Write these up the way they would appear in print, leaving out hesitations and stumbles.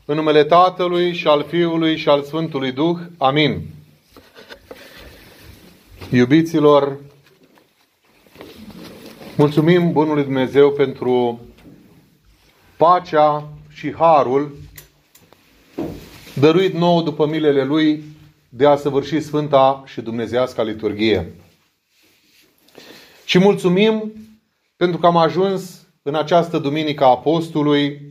În numele Tatălui și al Fiului și al Sfântului Duh. Amin. Iubiților, mulțumim Bunului Dumnezeu pentru pacea și harul dăruit nouă după milele Lui de a săvârși Sfânta și Dumnezeiasca liturghie. Și mulțumim pentru că am ajuns în această Duminică a Apostolului,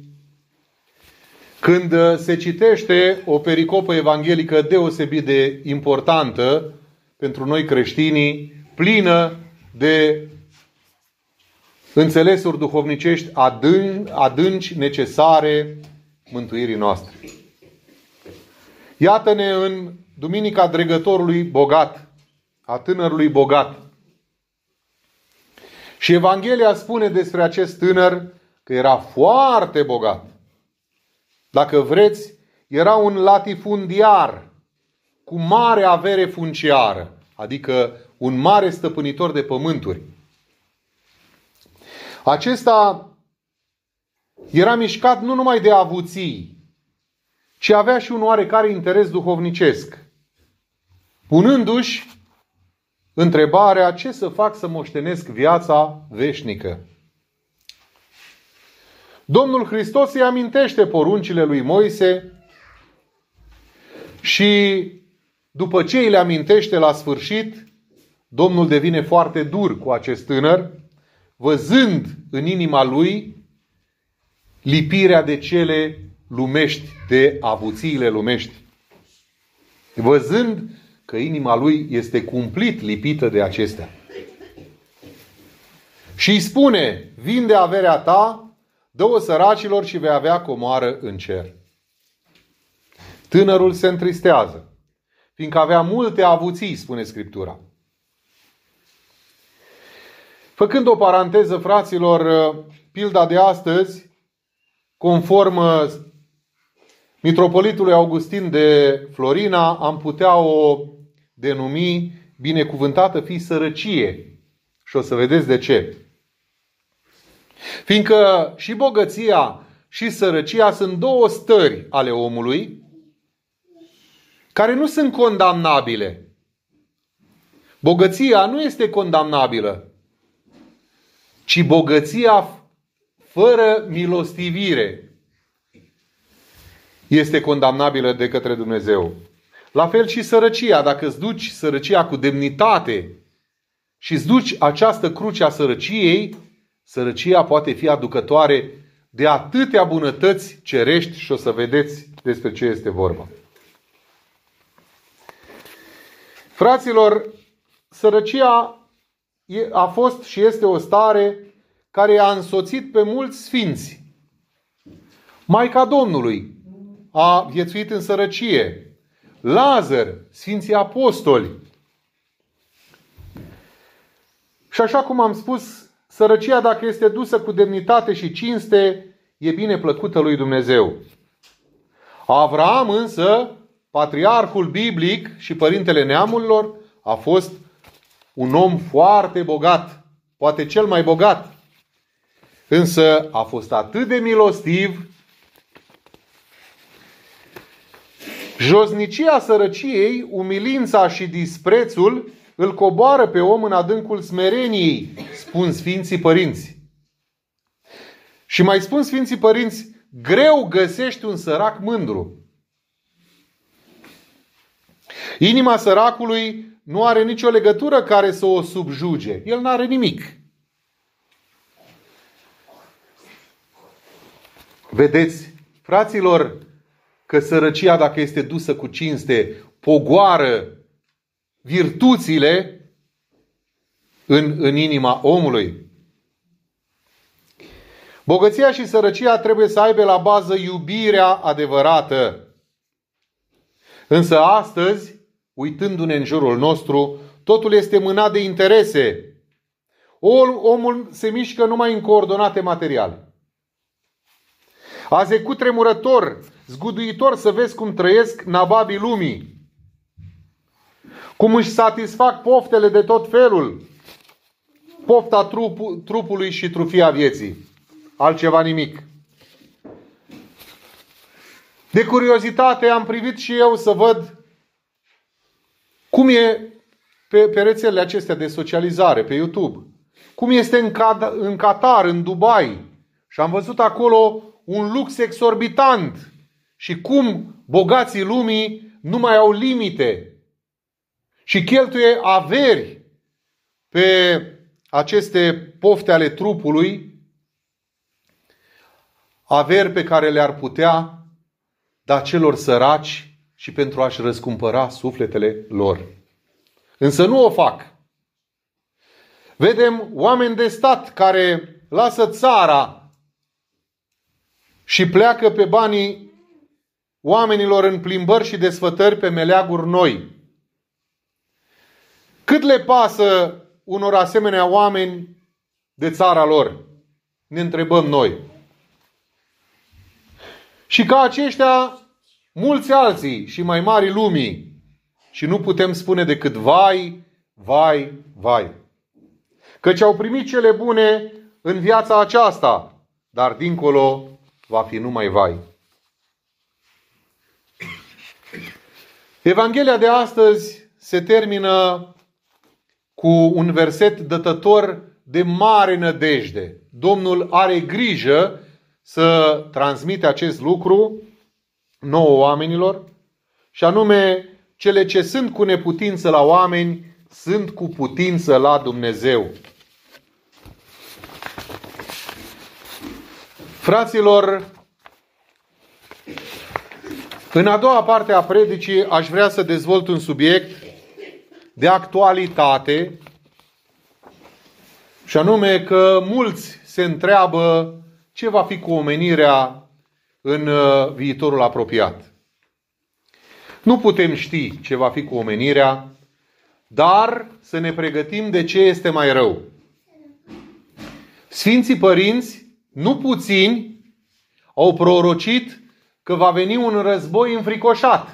când se citește o pericopă evanghelică deosebit de importantă pentru noi creștinii, plină de înțelesuri duhovnicești adânci necesare mântuirii noastre. Iată-ne în Duminica Dregătorului bogat, a tânărului bogat. Și Evanghelia spune despre acest tânăr că era foarte bogat. Dacă vreți, era un latifundiar cu mare avere funciară, adică un mare stăpânitor de pământuri. Acesta era mișcat nu numai de avuții, ci avea și un oarecare interes duhovnicesc, punându-și întrebarea: ce să fac să moștenesc viața veșnică? Domnul Hristos îi amintește poruncile lui Moise și după ce îi le amintește la sfârșit, Domnul devine foarte dur cu acest tânăr, văzând în inima lui lipirea de cele lumești, de avuțiile lumești. Văzând că inima lui este cumplit lipită de acestea. Și îi spune: vinde averea ta, dă-o săracilor și vei avea comoară în cer. Tânărul se întristează, fiindcă avea multe avuții, spune Scriptura. Făcând o paranteză, fraților, pilda de astăzi, conform mitropolitului Augustin de Florina, am putea o denumi binecuvântată fi sărăcie. Și o să vedeți de ce. Fiindcă și bogăția și sărăcia sunt două stări ale omului care nu sunt condamnabile. Bogăția nu este condamnabilă, ci bogăția fără milostivire este condamnabilă de către Dumnezeu. La fel și sărăcia. Dacă îți duci sărăcia cu demnitate și îți duci această cruce a sărăciei, sărăcia poate fi aducătoare de atâtea bunătăți cerești și o să vedeți despre ce este vorba. Fraților, sărăcia a fost și este o stare care a însoțit pe mulți sfinți. Maica Domnului a viețuit în sărăcie. Lazar, sfinții apostoli. Și așa cum am spus, sărăcia, dacă este dusă cu demnitate și cinste, e bine plăcută lui Dumnezeu. Avraam însă, patriarhul biblic și părintele neamurilor, a fost un om foarte bogat, poate cel mai bogat. Însă a fost atât de milostiv. Josnicia sărăciei, umilința și disprețul îl coboară pe om în adâncul smereniei, spun Sfinții Părinți. Și mai spun Sfinții Părinți: greu găsești un sărac mândru. Inima săracului nu are nicio legătură care să o subjuge. El n-are nimic. Vedeți, fraților, că sărăcia, dacă este dusă cu cinste, pogoară virtuțile în inima omului. Bogăția și sărăcia trebuie să aibă la bază iubirea adevărată. Însă astăzi, uitându-ne în jurul nostru, totul este mânat de interese. Omul se mișcă numai în coordonate materiale. Azi e cutremurător, zguduitor să vezi cum trăiesc nababii lumii. Cum își satisfac poftele de tot felul. Pofta trupului și trufia vieții. Altceva nimic. De curiozitate am privit și eu să văd cum e pe rețelele acestea de socializare, pe YouTube. Cum este în Qatar, în Dubai. Și am văzut acolo un lux exorbitant. Și cum bogații lumii nu mai au limite. Și cheltuie averi pe aceste pofte ale trupului. Averi pe care le-ar putea da celor săraci și pentru a-și răscumpăra sufletele lor. Însă nu o fac. Vedem oameni de stat care lasă țara și pleacă pe banii oamenilor în plimbări și desfătări pe meleaguri noi. Cât le pasă unor asemenea oameni de țara lor? Ne întrebăm noi. Și ca aceștia, mulți alții și mai mari lumii. Și nu putem spune decât vai, vai, vai. Căci au primit cele bune în viața aceasta, dar dincolo va fi numai vai. Evanghelia de astăzi se termină cu un verset dătător de mare nădejde. Domnul are grijă să transmite acest lucru nouă oamenilor, și anume: cele ce sunt cu neputință la oameni sunt cu putință la Dumnezeu. Fraților, în a doua parte a predicii aș vrea să dezvolt un subiect de actualitate, și anume că mulți se întreabă ce va fi cu omenirea în viitorul apropiat. Nu putem ști ce va fi cu omenirea, dar să ne pregătim de ce este mai rău. Sfinții părinți, nu puțini, au prorocit că va veni un război înfricoșat.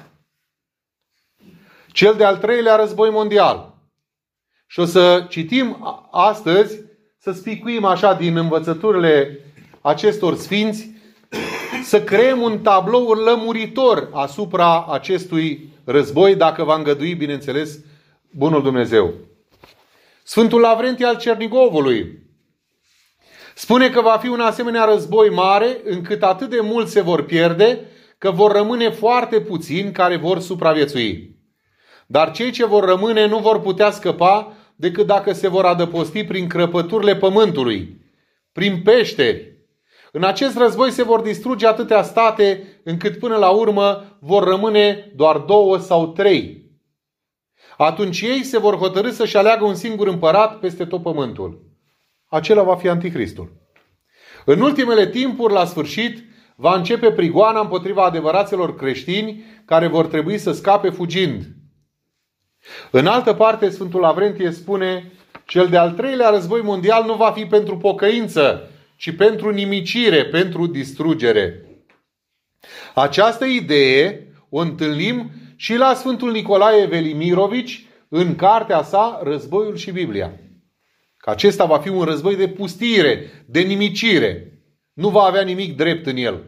Cel de-al treilea război mondial. Și o să citim astăzi, să spicuim așa din învățăturile acestor sfinți, să creăm un tablou lămuritor asupra acestui război, dacă va îngădui, bineînțeles, bunul Dumnezeu. Sfântul Lavrentie al Cernigovului spune că va fi un asemenea război mare, încât atât de mulți se vor pierde, că vor rămâne foarte puțini care vor supraviețui. Dar cei ce vor rămâne nu vor putea scăpa decât dacă se vor adăposti prin crăpăturile pământului, prin peșteri. În acest război se vor distruge atâtea state, încât până la urmă vor rămâne doar 2 sau 3. Atunci ei se vor hotărî să-și aleagă un singur împărat peste tot pământul. Acela va fi Anticristul. În ultimele timpuri, la sfârșit, va începe prigoana împotriva adevăraților creștini, care vor trebui să scape fugind. În altă parte, Sfântul Lavrentie spune: cel de-al treilea război mondial nu va fi pentru pocăință, ci pentru nimicire, pentru distrugere. Această idee o întâlnim și la Sfântul Nicolae Velimirovici în cartea sa Războiul și Biblia. Că acesta va fi un război de pustire, de nimicire. Nu va avea nimic drept în el.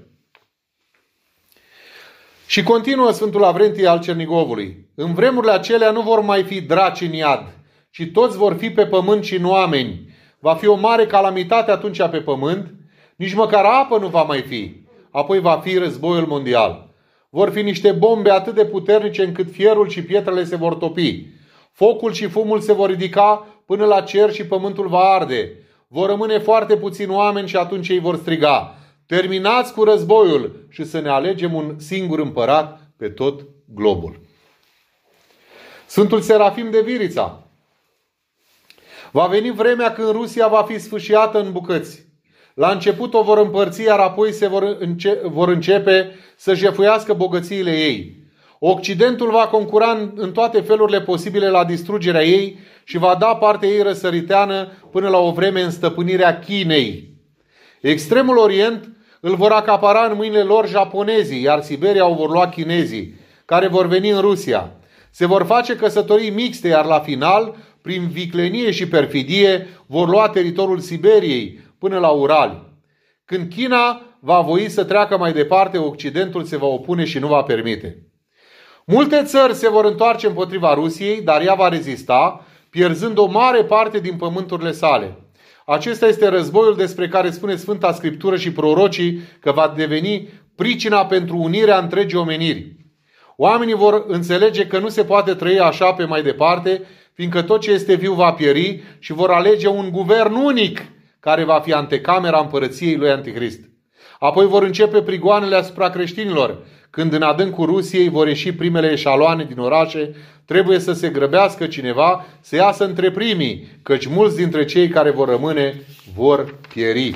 Și continuă Sfântul Lavrentie al Cernigovului: în vremurile acelea nu vor mai fi draci în iad, ci toți vor fi pe pământ și în oameni. Va fi o mare calamitate atunci pe pământ, nici măcar apă nu va mai fi. Apoi va fi războiul mondial. Vor fi niște bombe atât de puternice încât fierul și pietrele se vor topi. Focul și fumul se vor ridica până la cer și pământul va arde. Vor rămâne foarte puțini oameni și atunci ei vor striga: terminați cu războiul și să ne alegem un singur împărat pe tot globul. Sfântul Serafim de Virița: va veni vremea când Rusia va fi sfâșiată în bucăți. La început o vor împărți, iar apoi se vor începe să jefuiască bogățiile ei. Occidentul va concura în toate felurile posibile la distrugerea ei și va da partea ei răsăriteană până la o vreme în stăpânirea Chinei. Extremul Orient îl vor acapara în mâinile lor japonezii, iar Siberia o vor lua chinezii, care vor veni în Rusia. Se vor face căsătorii mixte, iar la final, prin viclenie și perfidie, vor lua teritoriul Siberiei până la Urali. Când China va voi să treacă mai departe, Occidentul se va opune și nu va permite. Multe țări se vor întoarce împotriva Rusiei, dar ea va rezista, pierzând o mare parte din pământurile sale. Acesta este războiul despre care spune Sfânta Scriptură și prorocii că va deveni pricina pentru unirea întregii omeniri. Oamenii vor înțelege că nu se poate trăi așa pe mai departe, fiindcă tot ce este viu va pieri și vor alege un guvern unic care va fi antecamera împărăției lui Antichrist. Apoi vor începe prigoanele asupra creștinilor. Când în adâncul Rusiei vor ieși primele eșaloane din orașe, trebuie să se grăbească cineva să iasă între primii, căci mulți dintre cei care vor rămâne vor pieri.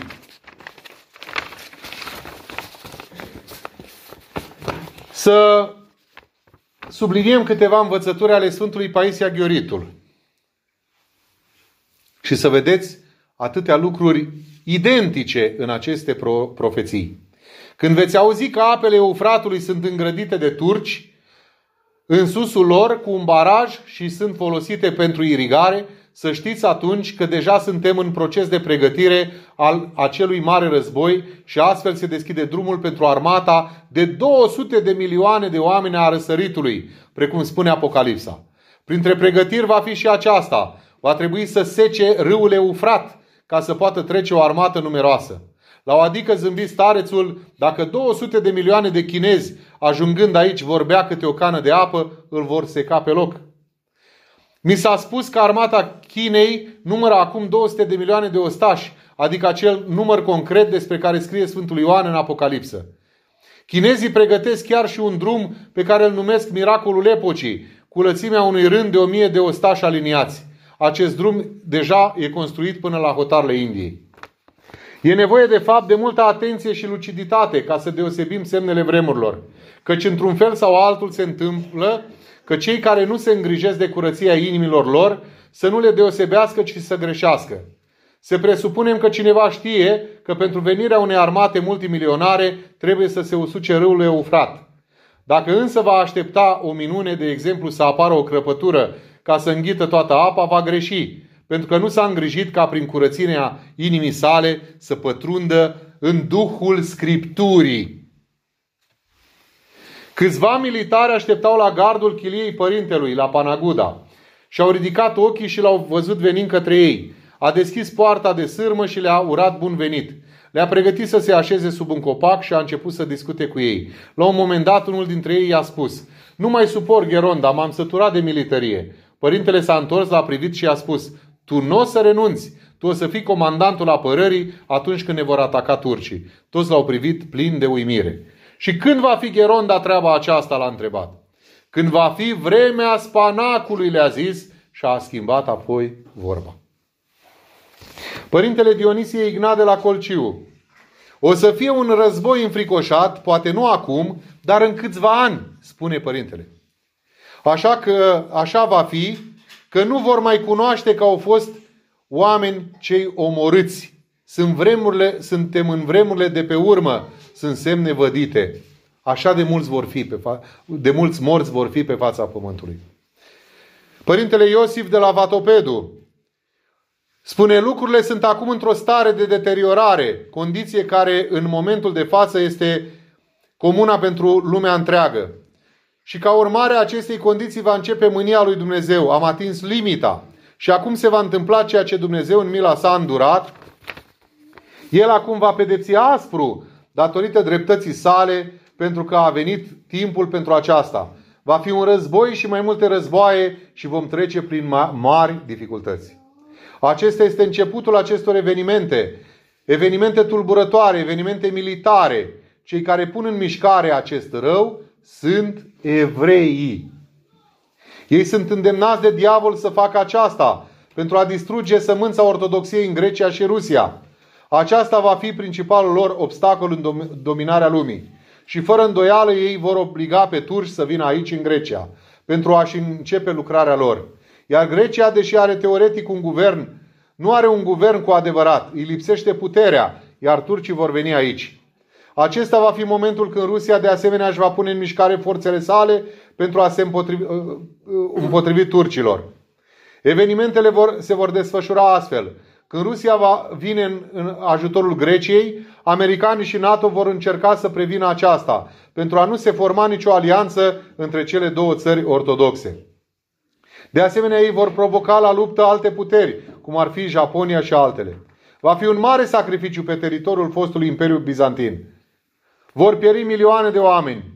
Să subliniem câteva învățături ale Sfântului Paisie Aghioritul și să vedeți atâtea lucruri identice în aceste profeții. Când veți auzi că apele Eufratului sunt îngrădite de turci în susul lor cu un baraj și sunt folosite pentru irigare, să știți atunci că deja suntem în proces de pregătire al acelui mare război și astfel se deschide drumul pentru armata de 200 de milioane de oameni a răsăritului, precum spune Apocalipsa. Printre pregătiri va fi și aceasta. Va trebui să sece râul Eufrat ca să poată trece o armată numeroasă. La o adică zâmbi starețul, dacă 200 de milioane de chinezi ajungând aici vor bea câte o cană de apă, îl vor seca pe loc. Mi s-a spus că armata Chinei numără acum 200 de milioane de ostași, adică acel număr concret despre care scrie Sfântul Ioan în Apocalipsă. Chinezii pregătesc chiar și un drum pe care îl numesc miracolul epocii, cu lățimea unui rând de 1000 de ostași aliniați. Acest drum deja e construit până la hotarele Indiei. E nevoie de fapt de multă atenție și luciditate ca să deosebim semnele vremurilor, căci într-un fel sau altul se întâmplă că cei care nu se îngrijesc de curăția inimilor lor să nu le deosebească, ci să greșească. Se presupunem că cineva știe că pentru venirea unei armate multimilionare trebuie să se usuce râul Eufrat. Dacă însă va aștepta o minune, de exemplu să apară o crăpătură ca să înghită toată apa, va greși, pentru că nu s-a îngrijit ca prin curățirea inimii sale să pătrundă în Duhul Scripturii. Câțiva militari așteptau la gardul chiliei părintelui, la Panaguda, și au ridicat ochii și l-au văzut venind către ei. A deschis poarta de sârmă și le-a urat bun venit. Le-a pregătit să se așeze sub un copac și a început să discute cu ei. La un moment dat, unul dintre ei i-a spus: "Nu mai suport, Gheronda, m-am săturat de militarie." Părintele s-a întors, l-a privit și i-a spus: "Tu nu o să renunți, tu o să fii comandantul apărării atunci când ne vor ataca turcii." Toți l-au privit plini de uimire. "Și când va fi, Gheronda, treaba aceasta?" l-a întrebat. "Când va fi vremea spanacului," le-a zis și a schimbat apoi vorba. Părintele Dionisie Ignat de la Colciu: "O să fie un război înfricoșat, poate nu acum, dar în câțiva ani," spune părintele. Așa va fi, că nu vor mai cunoaște că au fost oameni cei omorâți. Suntem în vremurile de pe urmă, sunt semne vădite. Așa de mulți morți vor fi pe fața pământului. Părintele Iosif de la Vatopedu spune: "Lucrurile sunt acum într-o stare de deteriorare, condiție care în momentul de față este comuna pentru lumea întreagă. Și ca urmare a acestei condiții va începe mânia lui Dumnezeu. Am atins limita și acum se va întâmpla ceea ce Dumnezeu în mila sa a îndurat. El acum va pedepsi aspru datorită dreptății sale, pentru că a venit timpul pentru aceasta. Va fi un război și mai multe războaie și vom trece prin mari dificultăți." Acesta este începutul acestor evenimente. Evenimente tulburătoare, evenimente militare. Cei care pun în mișcare acest rău sunt evreii. Ei sunt îndemnați de diavol să facă aceasta pentru a distruge sămânța ortodoxiei în Grecia și Rusia. Aceasta va fi principalul lor obstacol în dominarea lumii. Și fără îndoială ei vor obliga pe turci să vină aici în Grecia pentru a-și începe lucrarea lor. Iar Grecia, deși are teoretic un guvern, nu are un guvern cu adevărat. Îi lipsește puterea, iar turcii vor veni aici. Acesta va fi momentul când Rusia de asemenea își va pune în mișcare forțele sale pentru a se împotrivi turcilor. Evenimentele se vor desfășura astfel. Când Rusia vine în ajutorul Greciei, americanii și NATO vor încerca să prevină aceasta, pentru a nu se forma nicio alianță între cele două țări ortodoxe. De asemenea, ei vor provoca la luptă alte puteri, cum ar fi Japonia și altele. Va fi un mare sacrificiu pe teritoriul fostului Imperiu Bizantin. Vor pieri milioane de oameni.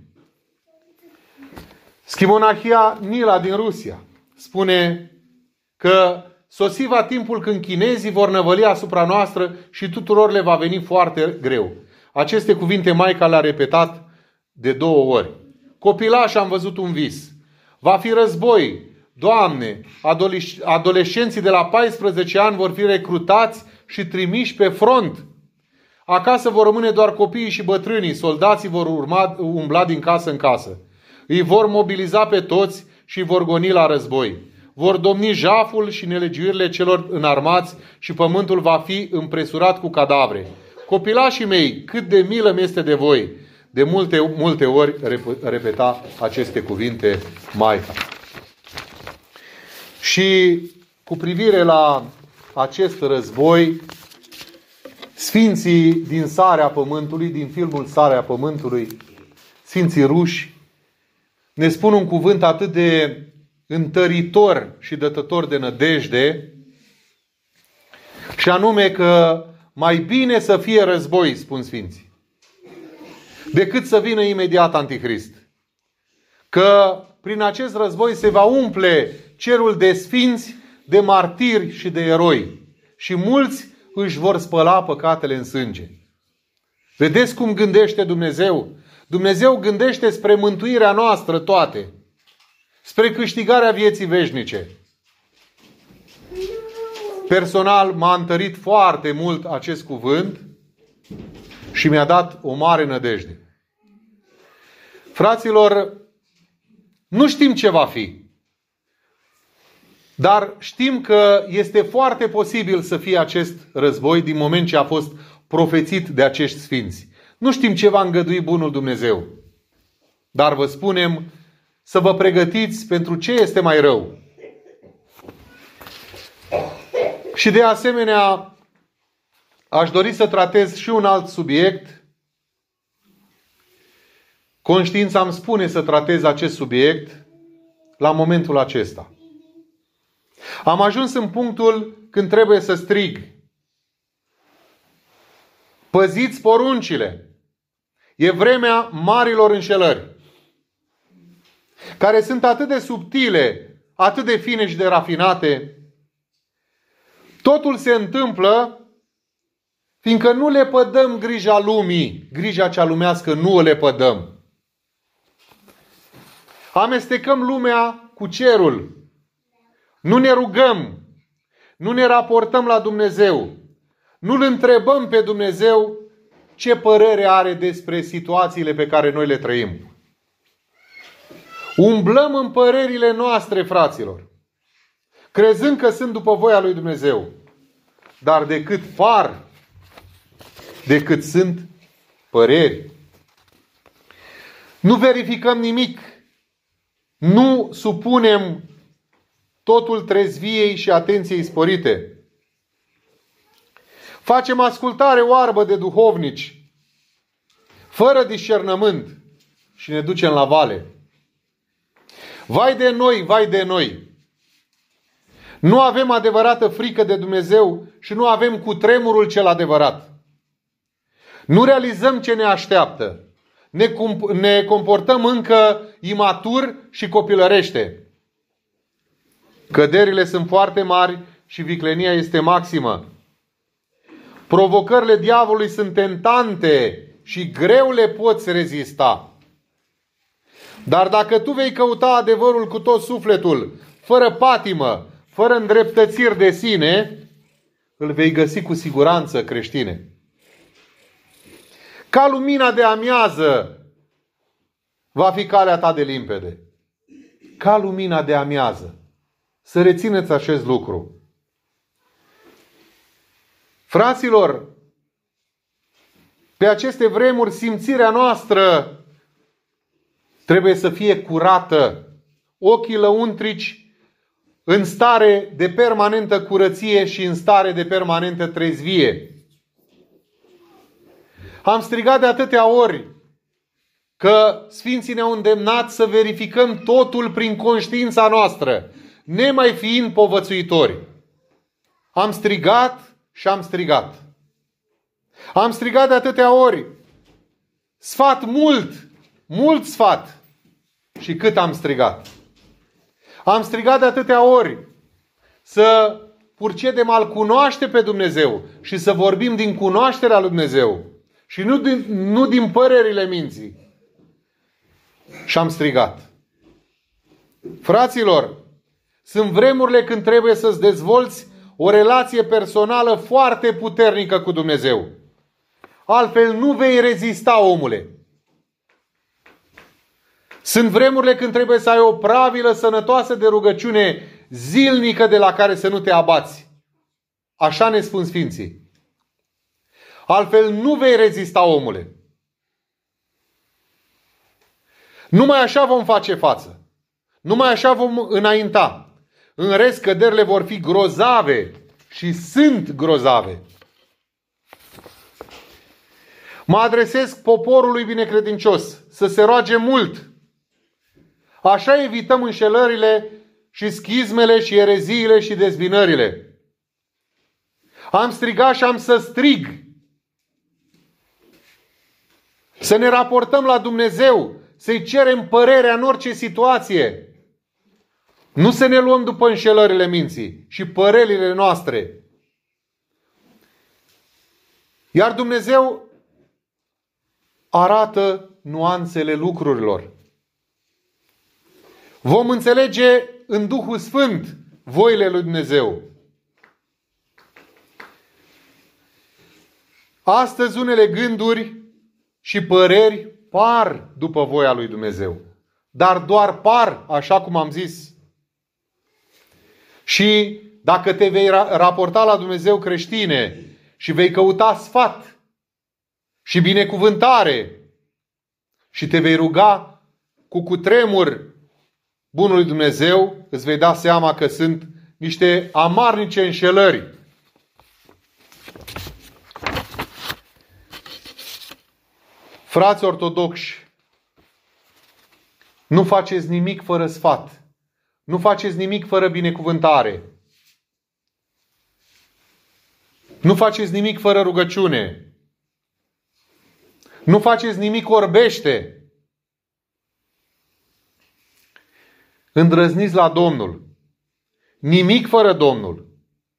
Schimonachia Nila din Rusia spune că sosi va timpul când chinezii vor năvăli asupra noastră și tuturor le va veni foarte greu. Aceste cuvinte Maica le-a repetat de 2 ori. Copilaș am văzut un vis. Va fi război. Doamne, adolescenții de la 14 ani vor fi recrutați și trimiși pe front. Acasă vor rămâne doar copiii și bătrânii. Soldații vor umbla din casă în casă. Îi vor mobiliza pe toți și îi vor goni la război. Vor domni jaful și nelegiuirile celor înarmați și pământul va fi împresurat cu cadavre. Copilașii mei, cât de milă mi-este de voi! De multe ori repeta aceste cuvinte Maica. Și cu privire la acest război, sfinții din Sarea Pământului, din filmul Sarea Pământului, sfinții ruși, ne spun un cuvânt atât de întăritor și dătător de nădejde, și anume că mai bine să fie război, spun sfinții, decât să vină imediat Antichrist. Că prin acest război se va umple cerul de sfinți, de martiri și de eroi. Și mulți își vor spăla păcatele în sânge. Vedeți cum gândește Dumnezeu? Dumnezeu gândește spre mântuirea noastră toate. Spre câștigarea vieții veșnice. Personal m-a întărit foarte mult acest cuvânt și mi-a dat o mare nădejde. Fraților, nu știm ce va fi. Dar știm că este foarte posibil să fie acest război din moment ce a fost profețit de acești sfinți. Nu știm ce va îngădui bunul Dumnezeu. Dar vă spunem să vă pregătiți pentru ce este mai rău. Și de asemenea, aș dori să tratez și un alt subiect. Conștiința îmi spune să tratez acest subiect la momentul acesta. Am ajuns în punctul când trebuie să strig. Păziți poruncile. E vremea marilor înșelări, care sunt atât de subtile, atât de fine și de rafinate. Totul se întâmplă fiindcă nu le pădăm grija lumii. Grija cea lumească nu o le pădăm. Amestecăm lumea cu cerul. Nu ne rugăm. Nu ne raportăm la Dumnezeu. Nu-L întrebăm pe Dumnezeu ce părere are despre situațiile pe care noi le trăim. Umblăm în părerile noastre, fraților, crezând că sunt după voia lui Dumnezeu. Dar decât sunt păreri. Nu verificăm nimic. Nu supunem totul trezviei și atenției sporite. Facem ascultare oarbă de duhovnici, fără discernământ, și ne ducem la vale. Vai de noi, vai de noi! Nu avem adevărată frică de Dumnezeu și nu avem cutremurul cel adevărat. Nu realizăm ce ne așteaptă. Ne comportăm încă imatur și copilărește. Căderile sunt foarte mari și viclenia este maximă. Provocările diavolului sunt tentante și greu le poți rezista. Dar dacă tu vei căuta adevărul cu tot sufletul, fără patimă, fără îndreptățiri de sine, îl vei găsi cu siguranță, creștine. Ca lumina de amiază va fi calea ta de limpede. Ca lumina de amiază. Să rețineți acest lucru. Fraților, pe aceste vremuri simțirea noastră trebuie să fie curată. Ochii lăuntrici în stare de permanentă curăție și în stare de permanentă trezvie. Am strigat de atâtea ori că Sfinții ne-au îndemnat să verificăm totul prin conștiința noastră, nemai fiind povățuitori. Am strigat și am strigat. Am strigat de atâtea ori. Sfat mult sfat. Și cât am strigat. Am strigat de atâtea ori să purcedem al cunoaște pe Dumnezeu și să vorbim din cunoașterea lui Dumnezeu și nu din părerile minții. Și am strigat. Fraților, sunt vremurile când trebuie să-ți dezvolți o relație personală foarte puternică cu Dumnezeu. Altfel nu vei rezista, omule. Sunt vremurile când trebuie să ai o pravilă sănătoasă de rugăciune zilnică de la care să nu te abați. Așa ne spun Sfinții. Altfel nu vei rezista, omule. Numai așa vom face față. Numai așa vom înainta. În rest, căderile vor fi grozave și sunt grozave. Mă adresez poporului binecredincios să se roage mult. Așa evităm înșelările și schizmele și ereziile și dezbinările. Am strigat și am să strig. Să ne raportăm la Dumnezeu, să-i cerem părerea în orice situație. Nu să ne luăm după înșelările minții și părerile noastre. Iar Dumnezeu arată nuanțele lucrurilor. Vom înțelege în Duhul Sfânt voile lui Dumnezeu. Astăzi unele gânduri și păreri par după voia lui Dumnezeu. Dar doar par, așa cum am zis. Și dacă te vei raporta la Dumnezeu creștine și vei căuta sfat și binecuvântare și te vei ruga cu cutremur bunului Dumnezeu, îți vei da seama că sunt niște amarnice înșelări. Frați ortodoxi, nu faceți nimic fără sfat. Nu faceți nimic fără binecuvântare. Nu faceți nimic fără rugăciune. Nu faceți nimic orbește. Îndrăzniți la Domnul. Nimic fără Domnul.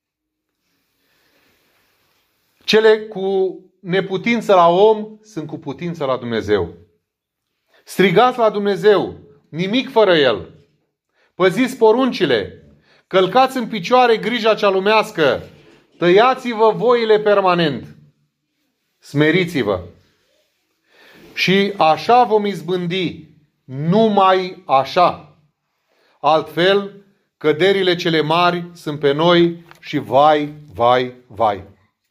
Cele cu neputință la om sunt cu putință la Dumnezeu. Strigați la Dumnezeu. Nimic fără El. Păziți poruncile. Călcați în picioare grija cea lumească. Tăiați-vă voile permanent. Smeriți-vă. Și așa vom izbândi. Numai așa. Altfel, căderile cele mari sunt pe noi și vai, vai, vai.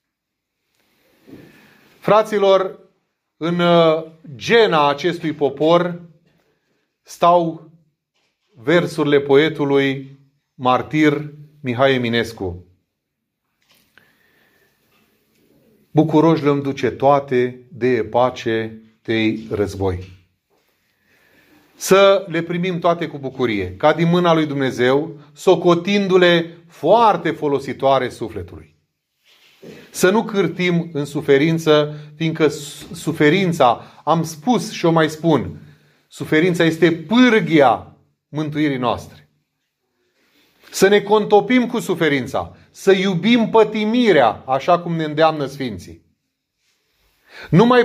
Fraților, în gena acestui popor stau versurile poetului martir Mihai Eminescu. Bucuroși le-mi duce toate, de pace, de război. Să le primim toate cu bucurie, ca din mâna lui Dumnezeu, socotindu-le foarte folositoare sufletului. Să nu cârtim în suferință, fiindcă suferința, am spus și o mai spun, suferința este pârghia mântuirii noastre. Să ne contopim cu suferința, să iubim pătimirea, așa cum ne îndeamnă Sfinții. Numai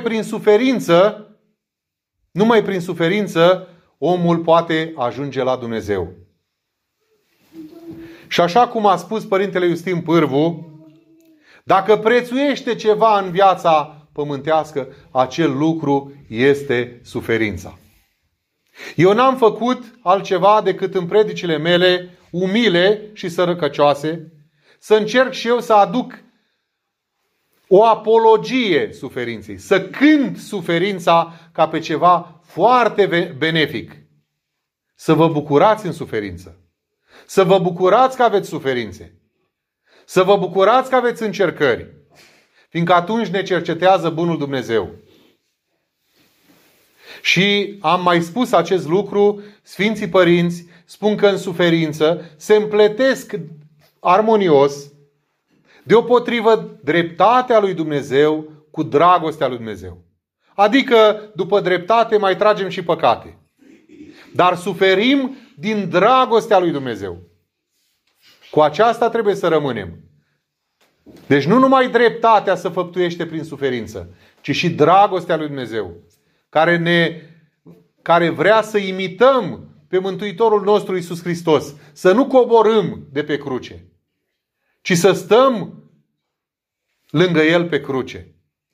prin suferință, omul poate ajunge la Dumnezeu. Și așa cum a spus Părintele Iustin Pârvu, dacă prețuiește ceva în viața pământească, acel lucru este suferința. Eu n-am făcut altceva decât în predicile mele, umile și sărăcăcioase, să încerc și eu să aduc o apologie suferinței, să cânt suferința ca pe ceva foarte benefic. Să vă bucurați în suferință. Să vă bucurați că aveți suferințe. Să vă bucurați că aveți încercări. Fiindcă atunci ne cercetează bunul Dumnezeu. Și am mai spus acest lucru, Sfinții Părinți spun că în suferință se împletesc armonios deopotrivă dreptatea lui Dumnezeu cu dragostea lui Dumnezeu. Adică după dreptate mai tragem și păcate. Dar suferim din dragostea lui Dumnezeu. Cu aceasta trebuie să rămânem. Deci nu numai dreptatea se făptuiește prin suferință, ci și dragostea lui Dumnezeu, care vrea să imităm pe Mântuitorul nostru Iisus Hristos. Să nu coborâm de pe cruce, ci să stăm lângă El pe cruce.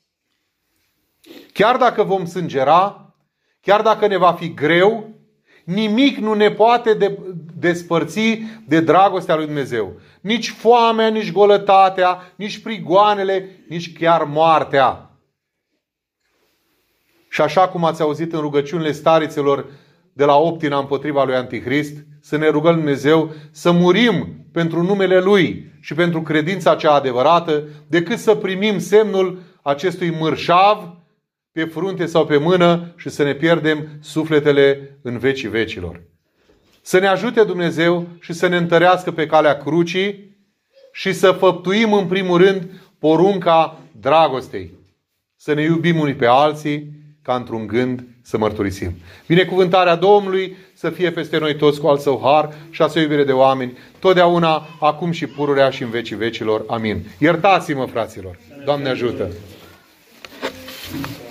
Chiar dacă vom sângera, chiar dacă ne va fi greu, nimic nu ne poate despărți de dragostea lui Dumnezeu. Nici foamea, nici golătatea, nici prigoanele, nici chiar moartea. Și așa cum ați auzit în rugăciunile stariților de la Optina împotriva lui Antichrist, să ne rugăm Dumnezeu să murim pentru numele Lui și pentru credința cea adevărată, decât să primim semnul acestui mărșav pe frunte sau pe mână și să ne pierdem sufletele în vecii vecilor. Să ne ajute Dumnezeu și să ne întărească pe calea crucii și să făptuim în primul rând porunca dragostei. Să ne iubim unii pe alții ca într-un gând să mărturisim. Binecuvântarea Domnului să fie peste noi toți cu al Său har și a Său iubire de oameni, totdeauna, acum și pururea și în vecii vecilor. Amin. Iertați-mă, fraților. Doamne ajută!